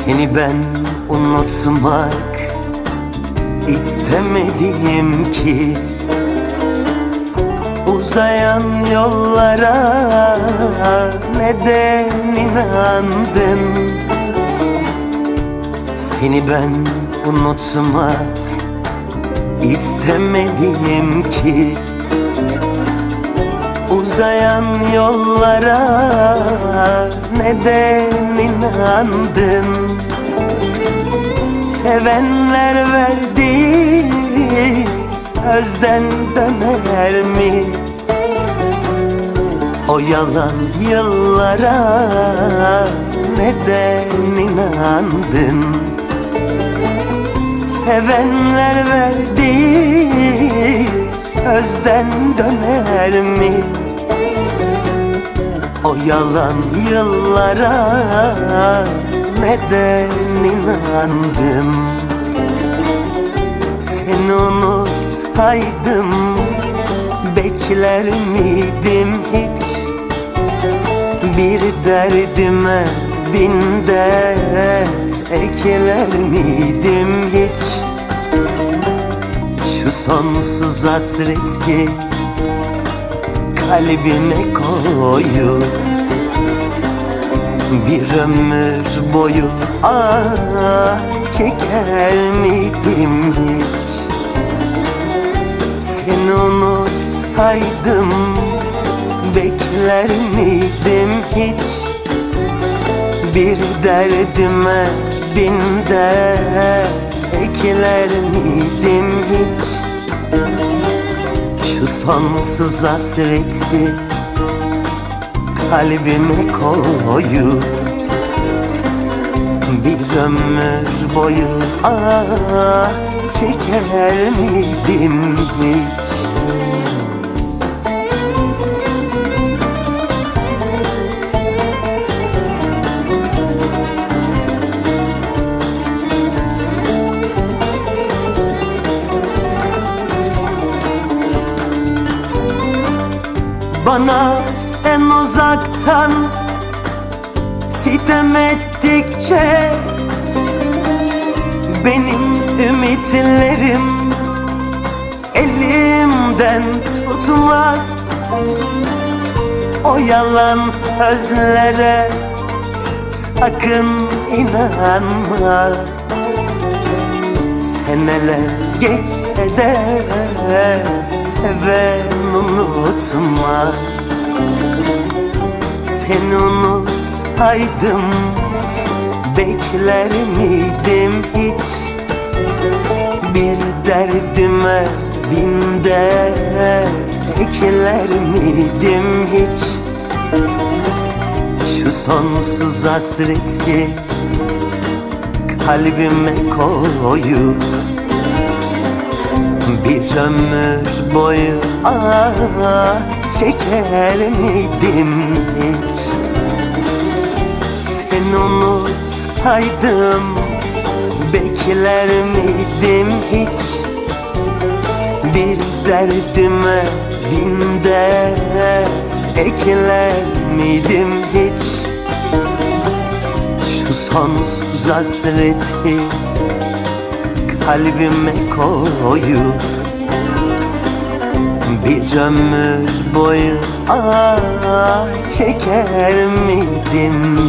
Seni ben unutmak istemedim ki. Uzayan yollara neden inandın? Seni ben unutmak istemedim ki. Uzayan yollara neden inandın? Sevenler verdiği sözden döner mi? O yalan yıllara neden inandın? Sevenler verdiği sözden döner mi? O yalan yıllara neden inandım? Seni unutsaydım bekler miydim hiç? Bir derdime bin dert ekler miydim hiç? Şu sonsuz hasreti kalbime koyup bir ömür boyu ah çeker miydim hiç? Seni unutsaydım bekler miydim hiç? Bir derdime bin dert ekler miydim hiç? Şu sonsuz hasreti kalbime koyup bir ömür boyu ah çeker miydim hiç? Bana sen uzaktan sitem ettikçe benim ümitlerim elimden tutmaz. O yalan sözlere sakın inanma. Seneler geçse de seven unutmaz. Seni unutsaydım bekler miydim hiç? Bir derdime bin dert ekler miydim hiç? Şu sonsuz hasreti kalbime koyup bir ömür boyu ah çeker miydim hiç? Seni unutsaydım bekler miydim hiç? Bir derdime bin dert ekler miydim hiç? Şu sonsuz hasreti kalbime koyup bir ömür boyu ah çeker miydim